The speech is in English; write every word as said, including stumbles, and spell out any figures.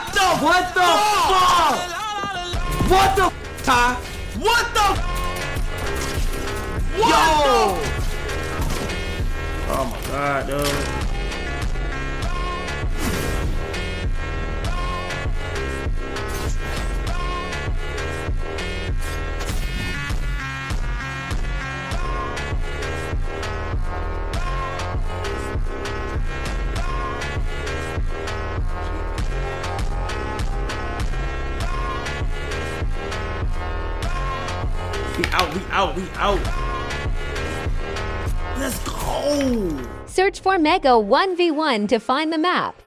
the What the fuck? What the f***, Ty? What the f***? What Yo! The oh my god, dude. We out, we out, we out. Let's go. Search for Mega one v one to find the map.